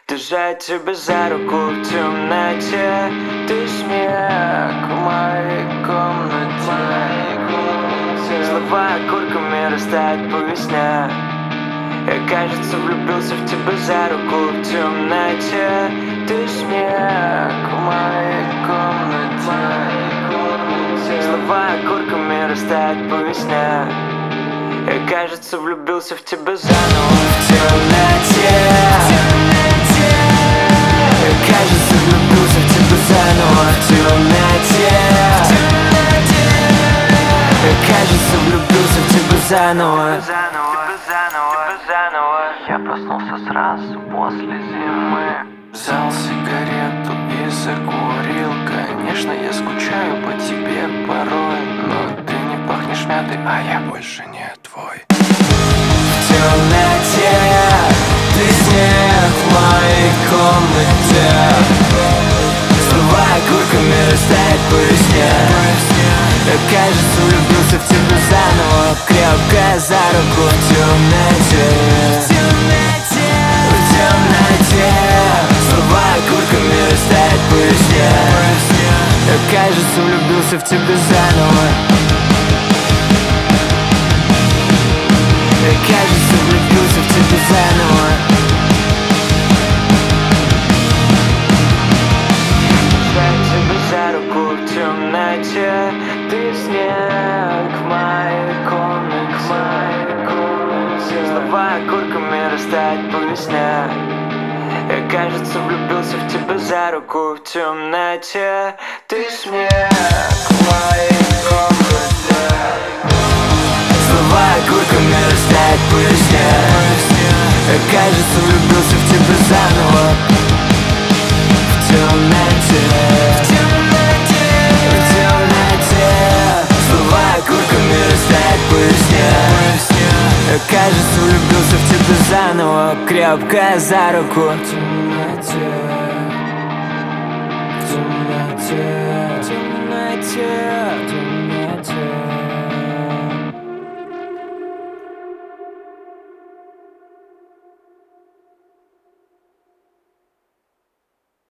Держать тебя за руку в темноте. Ты смех в моей комнате. Слова окурками растают по весне. Я, кажется, влюбился в тебя за руку в темноте. Ты смех в моей комнате. Слова окурками растают по весне. Я, кажется, влюбился в тебя заново в темноте. Я, кажется, влюбился в тебя заново в темноте. Я, кажется, влюбился в тебя заново. Я проснулся сразу после зимы. Взял сигарету и закурил. Конечно, я скучаю по тебе порой, но ты не пахнешь мятой, а я больше не твой. В темноте ты снег в моей комнате. Слова окурками растают по весне. Я, кажется, влюбился в тебя заново, крепко за руку в темноте. В темноте слова окурками растают по весне. Я, кажется, влюбился в тебя заново. Я, кажется, влюбился в тебя заново. Держать тебя за руку в темноте. Ты снег в моей комнате. Слова окурками растают по весне. Я, кажется, влюбился в тебя за руку в темноте. Ты снег в моей комнате. Слова окурками растают по весне. Я, кажется, влюбился в тебя заново в темноте. В темноте слова окурками растают по весне. Я, кажется, влюбился в тебя заново, крепко за руку в темноте. В темноте. В темноте. В темноте.